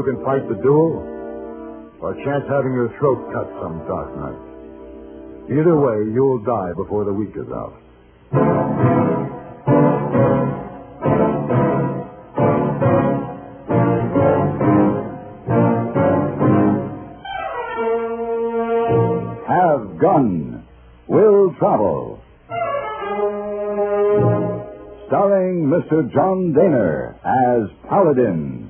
you can fight the duel, or chance having your throat cut some dark night. Either way, you'll die before the week is out. Have Gun Will Travel. Starring Mr. John Daner as Paladin.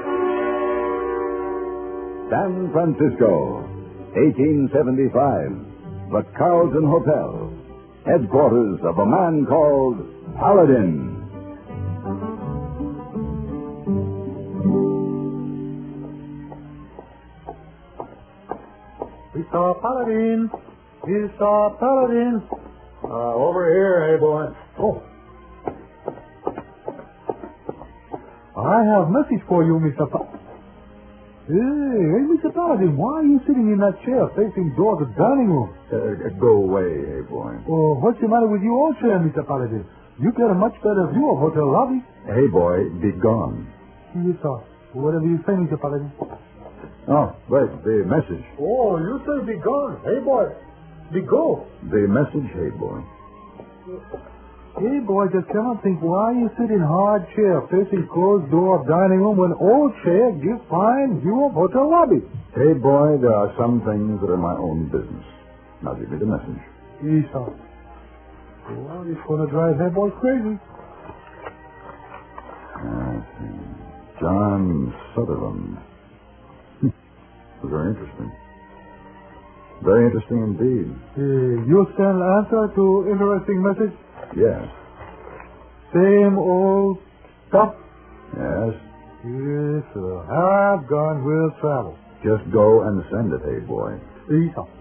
San Francisco, 1875. The Carlton Hotel, headquarters of a man called Paladin. Mr. Paladin! Mr. Paladin! Over here, hey, boy. Oh. I have a message for you, Mr. Hey, Mr. Paladin, why are you sitting in that chair facing toward the dining room? Go away, hey, boy. Oh, what's the matter with your old chair, Mr. Paladin? You get a much better view of hotel lobby. Hey, boy, be gone. Yes, sir. Whatever you say, Mr. Paladin. Oh, wait, the message. Oh, you say be gone. Hey, boy. Be go. The message, hey, boy. Hey, boy, just cannot think why you sit in hard chair facing closed door dining room when old chair give fine view of hotel lobby. Hey, boy, there are some things that are my own business. Now give me the message. Yes, sir. Well, it's going to drive that boy crazy. John Sutherland. Very interesting. Very interesting indeed. You send answer to interesting message? Yes. Same old stuff? Yes. Yes, sir. Have Gun Will Travel. Just go and send it, hey, boy. Yes, sir.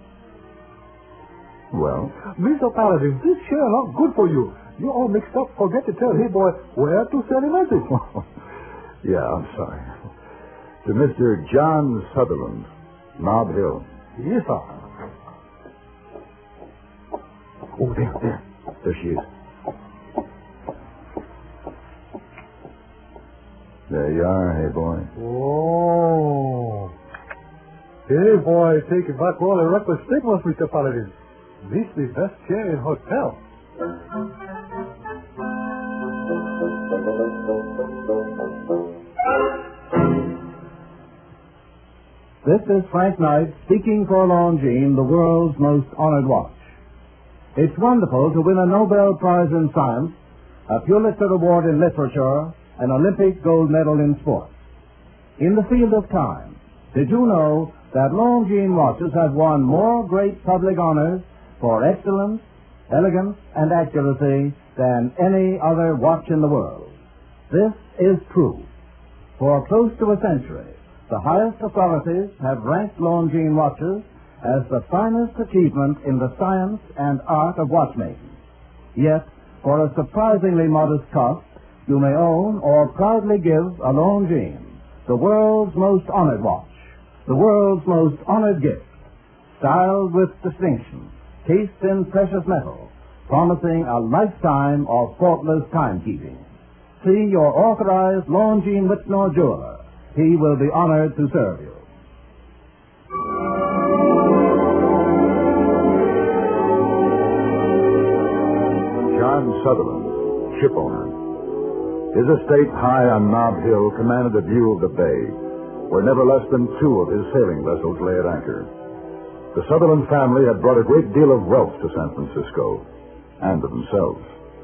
Well? Mr. Paladin, this chair not good for you. You all mixed up. Forget to tell hey, boy, where to send a message. Yeah, I'm sorry. To Mr. John Sutherland, Nob Hill. Yes, sir. Oh, there. There she is. There you are, hey, boy. Oh. Hey, boy, take it back all the reckless stigmas, Mr. Paladin. This is the best chair in hotel. This is Frank Knight speaking for Longines, the world's most honored watch. It's wonderful to win a Nobel Prize in Science, a Pulitzer Award in Literature, an Olympic gold medal in sports. In the field of time, did you know that Longines watches have won more great public honors for excellence, elegance, and accuracy than any other watch in the world? This is true. For close to a century, the highest authorities have ranked Longines watches as the finest achievement in the science and art of watchmaking. Yet, for a surprisingly modest cost, you may own or proudly give a Longines, the world's most honored watch, the world's most honored gift, styled with distinction, cased in precious metal, promising a lifetime of faultless timekeeping. See your authorized Longines Whitnall jeweler. He will be honored to serve you. John Sutherland, ship owner. His estate high on Nob Hill commanded a view of the bay, where never less than 2 of his sailing vessels lay at anchor. The Sutherland family had brought a great deal of wealth to San Francisco, and to themselves.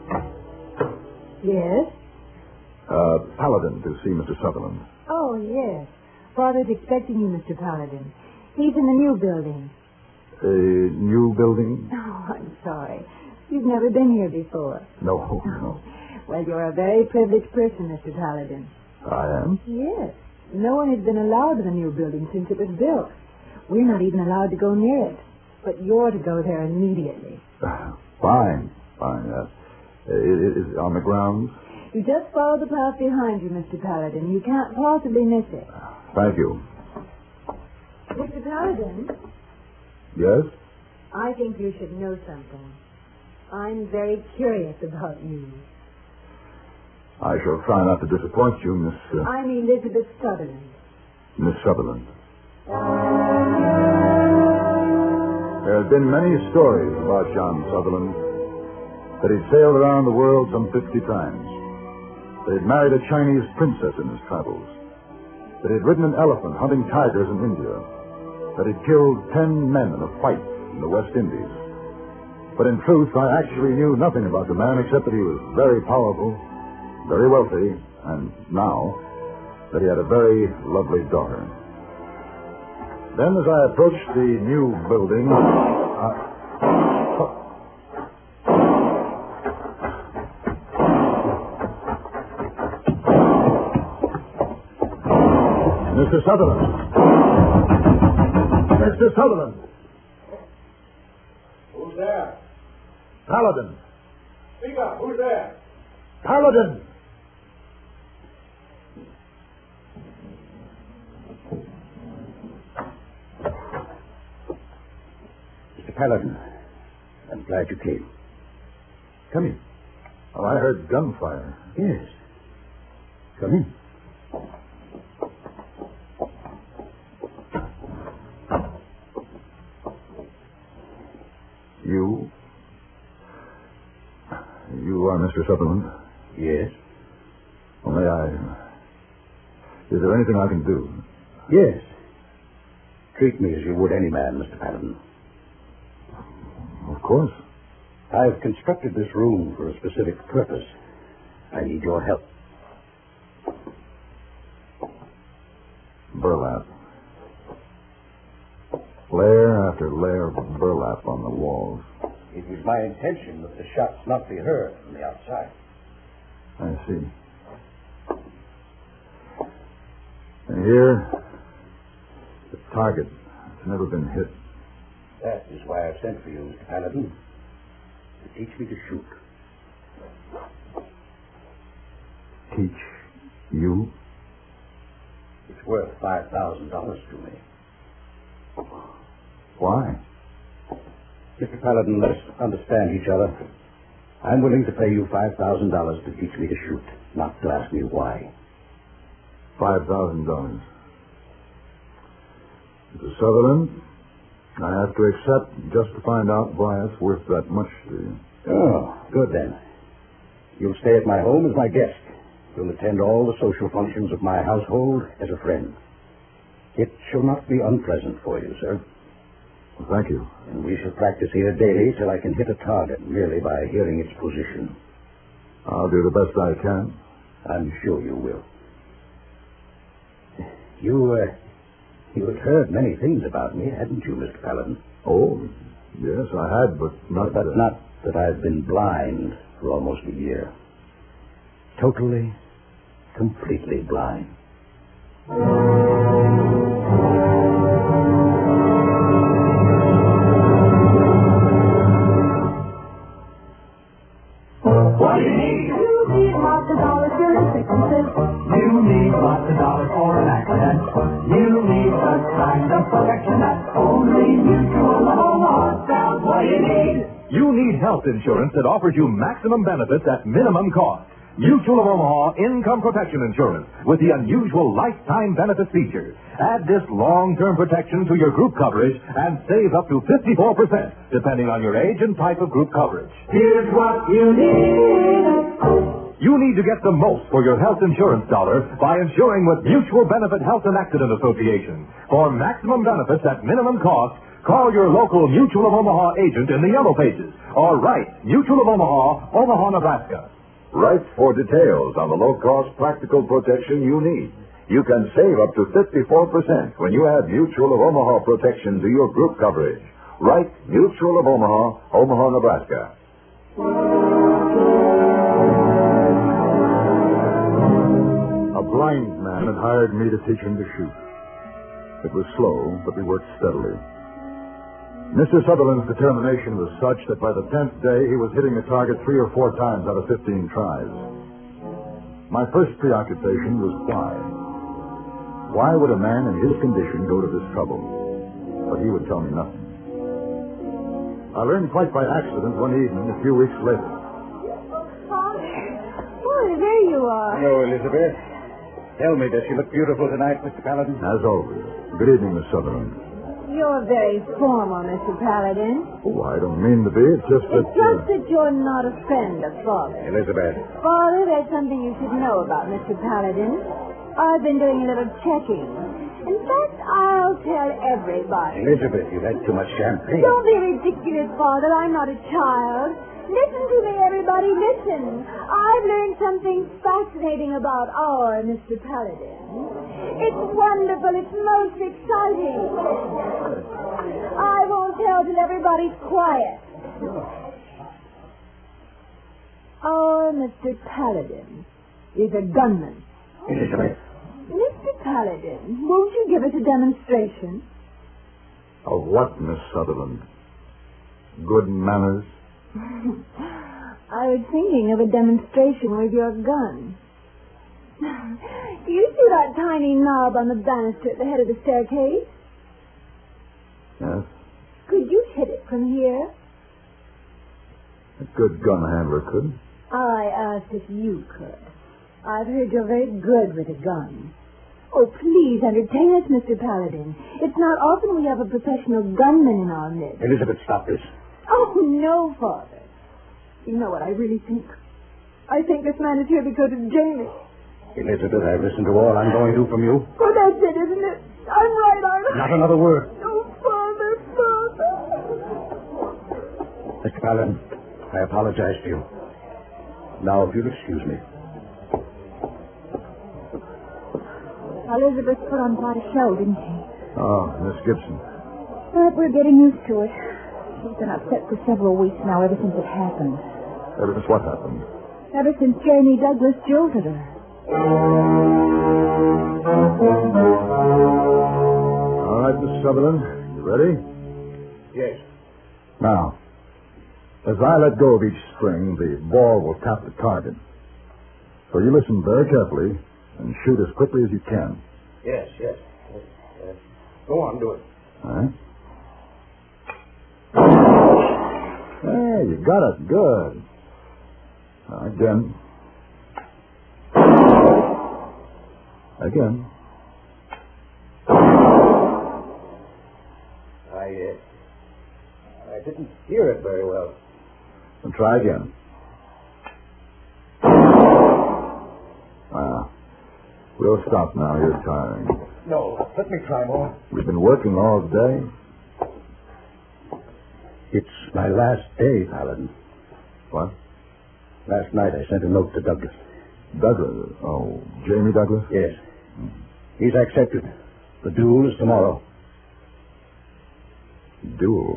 Yes? Paladin to see Mr. Sutherland. Oh, yes. Father's expecting you, Mr. Paladin. He's in the new building. New building? Oh, I'm sorry. You've never been here before. No. Well, you're a very privileged person, Mr. Paladin. I am? Yes. No one has been allowed in the new building since it was built. We're not even allowed to go near it. But you're to go there immediately. Fine. Is it on the grounds? You just follow the path behind you, Mr. Paladin. You can't possibly miss it. Thank you. Mr. Paladin? Yes? I think you should know something. I'm very curious about you. I shall try not to disappoint you, Miss... I'm Elizabeth Sutherland. Miss Sutherland. There had been many stories about John Sutherland. That he'd sailed around the world some 50 times. That he'd married a Chinese princess in his travels. That he'd ridden an elephant hunting tigers in India. That he'd killed 10 men in a fight in the West Indies. But in truth, I actually knew nothing about the man except that he was very powerful, very wealthy, and now that he had a very lovely daughter. Then, as I approached the new building, Mr. Sutherland! Mr. Sutherland! Who's there? Paladin! Speak up. Who's there? Paladin! Mr. Paladin, I'm glad you came. Come in. Oh, I heard gunfire. Yes. Come in. You are Mr. Sutherland? Yes. Well, may I... Is there anything I can do? Yes. Treat me as you would any man, Mr. Paladin. Of course. I've constructed this room for a specific purpose. I need your help. Burlap. Layer after layer of burlap on the walls. It was my intention that the shots not be heard from the outside. I see. And here, the target has never been hit. That is why I sent for you, Mr. Paladin. To teach me to shoot. Teach you? It's worth $5,000 to me. Why? Mr. Paladin, let's understand each other. I'm willing to pay you $5,000 to teach me to shoot, not to ask me why. $5,000. Mr. Sutherland, I have to accept just to find out why it's worth that much to you. Oh, good then. You'll stay at my home as my guest. You'll attend all the social functions of my household as a friend. It shall not be unpleasant for you, sir. Well, thank you. And we shall practice here daily till I can hit a target merely by hearing its position. I'll do the best I can. I'm sure you will. You had heard many things about me, hadn't you, Mr. Paladin? Oh, yes, I had, but not... But not that I've been blind for almost a year. Totally, completely blind. What do you need? You need lots of dollars for your sicknesses. You need lots of dollars for an accident. You need the kind of protection that only Mutual of Omaha sells. What do you need? You need health insurance that offers you maximum benefits at minimum cost. Mutual of Omaha Income Protection Insurance with the unusual lifetime benefit feature. Add this long-term protection to your group coverage and save up to 54%, depending on your age and type of group coverage. Here's what you need. You need to get the most for your health insurance dollar by insuring with Mutual Benefit Health and Accident Association. For maximum benefits at minimum cost, call your local Mutual of Omaha agent in the Yellow Pages or write Mutual of Omaha, Omaha, Nebraska. Write for details on the low-cost practical protection you need. You can save up to 54% when you add Mutual of Omaha protection to your group coverage. Write Mutual of Omaha, Omaha, Nebraska. A blind man had hired me to teach him to shoot. It was slow, but we worked steadily. Mr. Sutherland's determination was such that by the 10th day he was hitting a target 3 or 4 times out of 15 tries. My first preoccupation was why. Why would a man in his condition go to this trouble? But he would tell me nothing. I learned quite by accident one evening a few weeks later. Father. Oh, there you are. Hello, Elizabeth. Tell me, does she look beautiful tonight, Mr. Paladin? As always. Good evening, Miss Sutherland. You're very formal, Mr. Paladin. Oh, I don't mean to be. It's just that... It's just that you're not a friend of Father. Elizabeth. Father, there's something you should know about Mr. Paladin. I've been doing a little checking. In fact, I'll tell everybody. Elizabeth, you've had too much champagne. Don't be ridiculous, Father. I'm not a child. Listen to me, everybody. Listen. I've learned something fascinating about our Mr. Paladin. It's wonderful. It's most exciting. I won't tell till everybody's quiet. Our Mr. Paladin is a gunman. Elizabeth. Mr. Paladin, won't you give us a demonstration? Of what, Miss Sutherland? Good manners? I was thinking of a demonstration with your gun. Do you see that tiny knob on the banister at the head of the staircase? Yes. Could you hit it from here? A good gun handler could. I asked if you could. I've heard you're very good with a gun. Oh, please entertain us, Mr. Paladin. It's not often we have a professional gunman in our midst. Elizabeth, stop this. Oh, no, Father. You know what I really think? I think this man is here because of Jamie. Elizabeth, I've listened to all I'm going to from you. Oh, that's it, isn't it? I'm right, aren't I? Not another word. Oh, Father. Mr. Paladin, I apologize to you. Now, if you'll excuse me. Elizabeth put on quite a show, didn't she? Oh, Miss Gibson. But we're getting used to it. She's been upset for several weeks now, ever since it happened. Ever since what happened? Ever since Jamie Douglas jilted her. All right, Miss Sutherland. You ready? Yes. Now, as I let go of each string, the ball will tap the target. So you listen very carefully and shoot as quickly as you can. Yes. Go on, do it. All right. Hey, you got it. Good. Again. Again. I didn't hear it very well. And try again. We'll stop now. You're tiring. No, let me try more. We've been working all day. It's my last day, Paladin. What? Last night I sent a note to Douglas. Douglas? Oh, Jamie Douglas? Yes. He's accepted. The duel is tomorrow. Duel?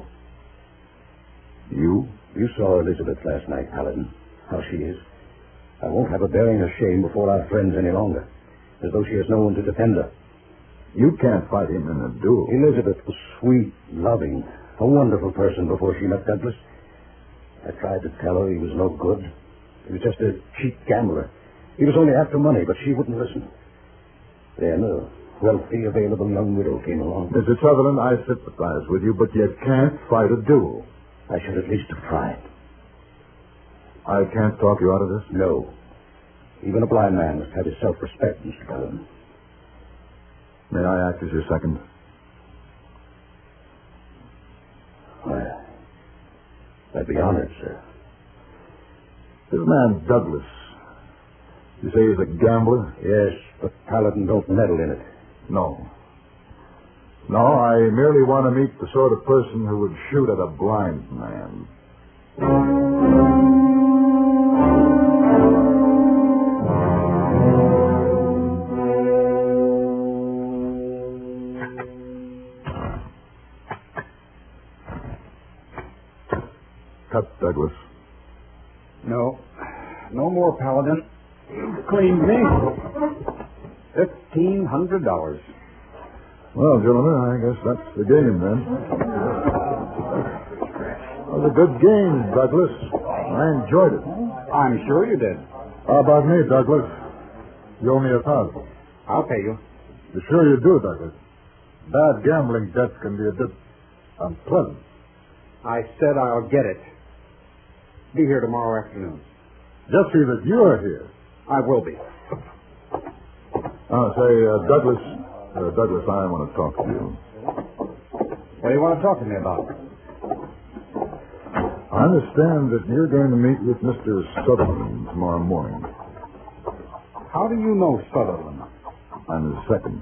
You? You saw Elizabeth last night, Paladin. How she is. I won't have her bearing her shame before our friends any longer. As though she has no one to defend her. You can't fight him in a duel. Elizabeth was sweet, loving, a wonderful person before she met Douglas. I tried to tell her he was no good. He was just a cheap gambler. He was only after money, but she wouldn't listen. Then a wealthy, available young widow came along. Mr. Sutherland, I sympathize with you, but you can't fight a duel. I should at least have tried. I can't talk you out of this? No. Even a blind man must have his self-respect, Mr. Paladin. May I act as your second? I'd be honored, sir. This man Douglas, you say he's a gambler? Yes, but Paladin don't meddle in it. No. No, I merely want to meet the sort of person who would shoot at a blind man. Cut, Douglas. No. No more, Paladin. You've cleaned me. $1,500. Well, gentlemen, I guess that's the game, then. It was a good game, Douglas. I enjoyed it. I'm sure you did. How about me, Douglas? You owe me $1,000. I'll pay you. You sure you do, Douglas? Bad gambling debts can be a bit unpleasant. I said I'll get it. Be here tomorrow afternoon. Just see that you're here. I will be. Douglas, I want to talk to you. What do you want to talk to me about? I understand that you're going to meet with Mr. Sutherland tomorrow morning. How do you know Sutherland? I'm his second.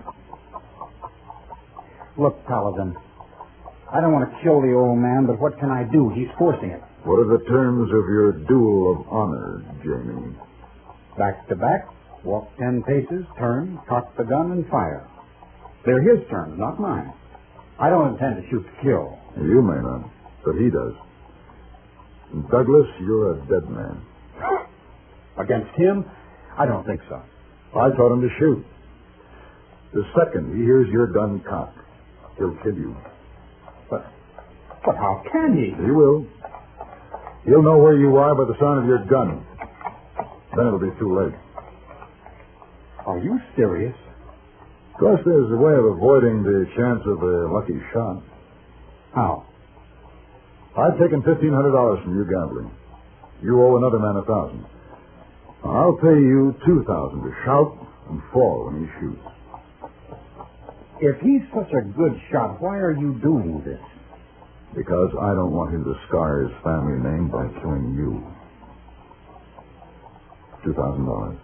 Look, Paladin, I don't want to kill the old man, but what can I do? He's forcing it. What are the terms of your duel of honor, Jamie? Back to back, walk 10 paces, turn, cock the gun, and fire. They're his terms, not mine. I don't intend to shoot to kill. You may not, but he does. Douglas, you're a dead man. Against him? I don't think so. I taught him to shoot. The second he hears your gun cocked, he'll kill you. But how can he? He will. He'll know where you are by the sound of your gun. Then it'll be too late. Are you serious? Of course, there's a way of avoiding the chance of a lucky shot. How? I've taken $1,500 from you gambling. You owe another man $1,000. I'll pay you $2,000 to shout and fall when he shoots. If he's such a good shot, why are you doing this? Because I don't want him to scar his family name by killing you. $2,000.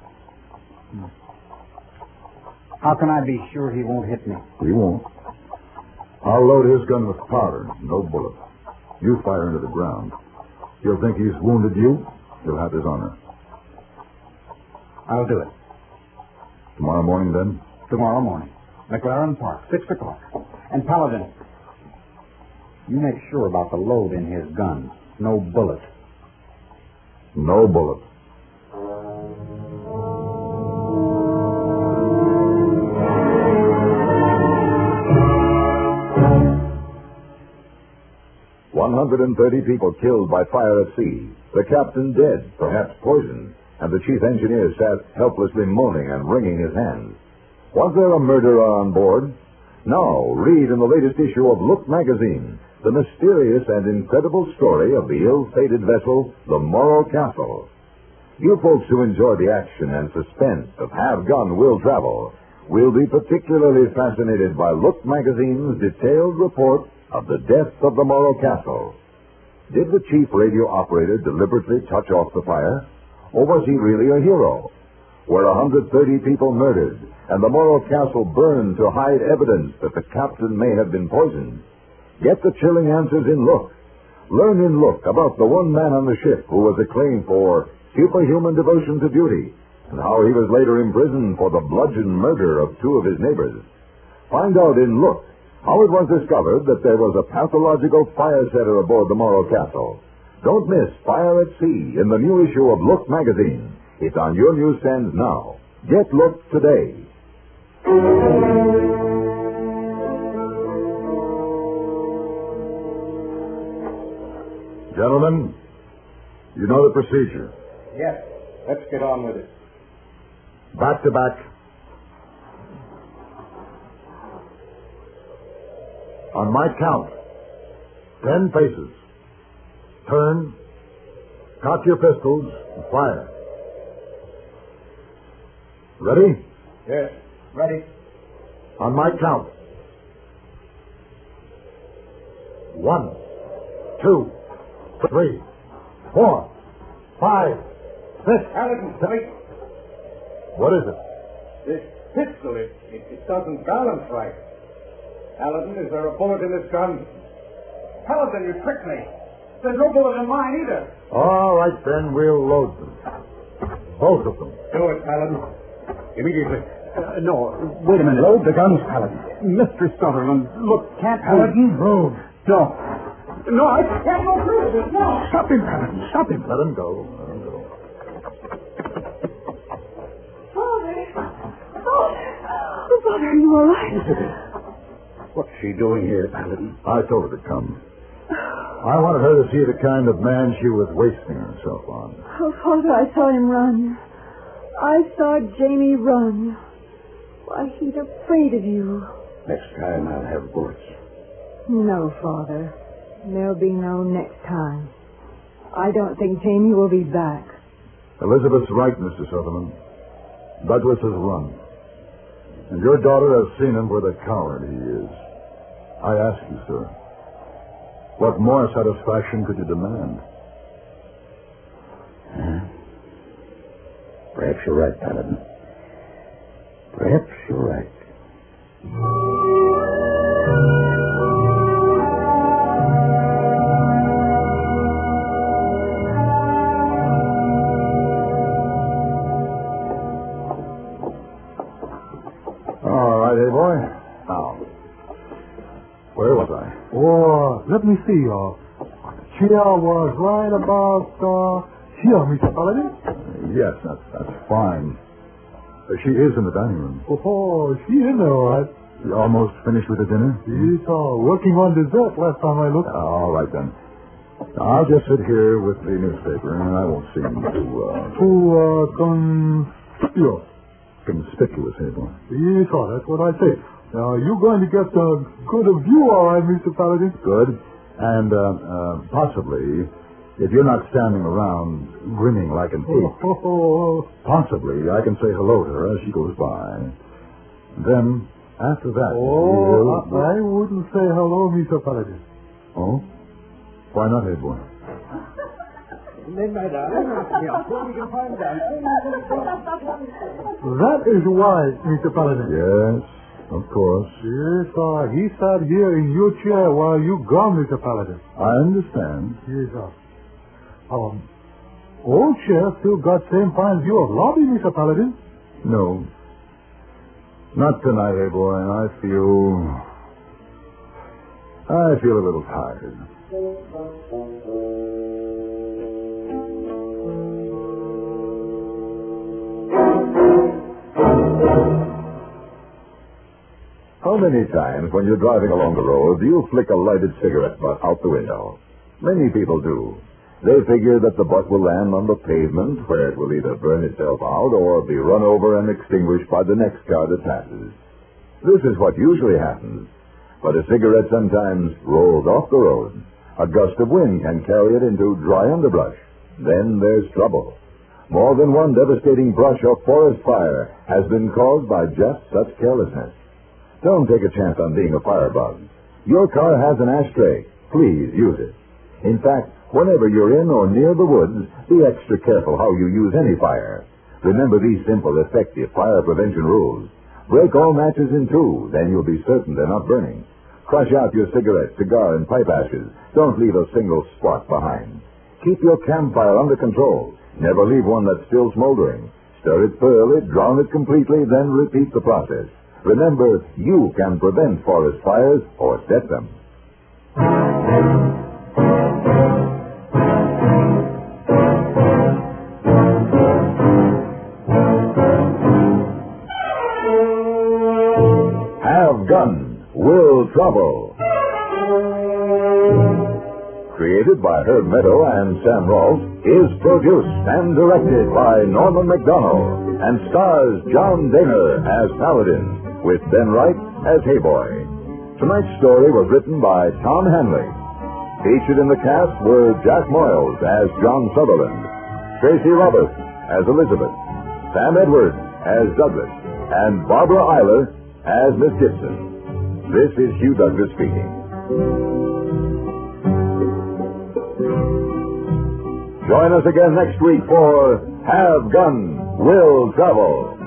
How can I be sure he won't hit me? He won't. I'll load his gun with powder, no bullet. You fire into the ground. He'll think he's wounded you. He'll have his honor. I'll do it. Tomorrow morning, then? Tomorrow morning. McLaren Park, 6 o'clock. And Paladin, you make sure about the load in his gun. No bullet. No bullet. $130 people killed by fire at sea, the captain dead, perhaps poisoned, and the chief engineer sat helplessly moaning and wringing his hands. Was there a murderer on board? Now, read in the latest issue of Look magazine the mysterious and incredible story of the ill-fated vessel, the Morro Castle. You folks who enjoy the action and suspense of Have Gun, Will Travel will be particularly fascinated by Look magazine's detailed report of the death of the Morro Castle. Did the chief radio operator deliberately touch off the fire? Or was he really a hero? Were 130 people murdered and the Morro Castle burned to hide evidence that the captain may have been poisoned? Get the chilling answers in Look. Learn in Look about the one man on the ship who was acclaimed for superhuman devotion to duty and how he was later imprisoned for the bludgeon murder of 2 of his neighbors. Find out in Look how it was discovered that there was a pathological fire setter aboard the Morro Castle. Don't miss Fire at Sea in the new issue of Look magazine. It's on your newsstands now. Get Look today. Gentlemen, you know the procedure. Yes. Let's get on with it. Back to back. On my count, 10 paces. Turn, cock your pistols, and fire. Ready? Yes. Ready. On my count. 1, 2, 3, 4, 5, 6. Paladin, wait. What is it? This pistol, it doesn't balance right. Paladin, is there a bullet in this gun? Paladin, you tricked me. There's no bullet in mine either. All right, then, we'll load them. Both of them. Do it, Paladin. Immediately. No, wait a minute. Load the guns, Paladin. Mr. Sutherland, look, can't Paladin, move. No. No, I can't go through with this. No. Stop him, Paladin. Stop him. Let him go. Let him go. Father, are you all right? What's she doing here, Paladin? I told her to come. I wanted her to see the kind of man she was wasting herself on. Oh, Father, I saw him run. I saw Jamie run. Why, he's afraid of you. Next time I'll have bullets. No, Father. There'll be no next time. I don't think Jamie will be back. Elizabeth's right, Mr. Sutherland. Douglas has run. And your daughter has seen him for the coward he is. I ask you, sir, what more satisfaction could you demand? Perhaps you're right, Paladin. Perhaps you're right. All right, hey boy. Now, where was I? Oh, let me see. Chair was right about here, Mr. Paladin. Yes, that's fine. She is in the dining room. Oh, she in there, all right. You almost finished with the dinner? She's working on dessert last time I looked. All right, then. I'll just sit here with the newspaper, and I won't seem Conspicuous. conspicuous, hey boy. Yes, sir, that's what I say. Now, you're going to get a good view, all right, Mr. Paladin? Good. And possibly, if you're not standing around grinning like an ape, possibly I can say hello to her as she goes by. Then, after that... I wouldn't say hello, Mr. Paladin. Oh? Why not, hey boy? That is why, Mr. Paladin. Yes, of course. Yes, sir. He sat here in your chair while you gone, Mr. Paladin. I understand. Yes, sir. Old chair still got same fine view of lobby, Mr. Paladin. No. Not tonight, hey boy. I feel a little tired. How many times when you're driving along the road do you flick a lighted cigarette butt out the window? Many people do. They figure that the butt will land on the pavement where it will either burn itself out or be run over and extinguished by the next car that passes. This is what usually happens. But a cigarette sometimes rolls off the road. A gust of wind can carry it into dry underbrush. Then there's trouble. More than one devastating brush or forest fire has been caused by just such carelessness. Don't take a chance on being a firebug. Your car has an ashtray. Please use it. In fact, whenever you're in or near the woods, be extra careful how you use any fire. Remember these simple, effective fire prevention rules. Break all matches in two, then you'll be certain they're not burning. Crush out your cigarette, cigar, and pipe ashes. Don't leave a single spot behind. Keep your campfire under control. Never leave one that's still smoldering. Stir it thoroughly, drown it completely, then repeat the process. Remember, you can prevent forest fires or set them. Have Gun, Will Trouble. Created by Herb Meadow and Sam Rolfe, is produced and directed by Norman McDonald and stars John Daner as Paladin, with Ben Wright as Hayboy. Tonight's story was written by Tom Hanley. Featured in the cast were Jack Moyles as John Sutherland, Tracy Roberts as Elizabeth, Sam Edwards as Douglas, and Barbara Eiler as Miss Gibson. This is Hugh Douglas speaking. Join us again next week for Have Gun, Will Travel.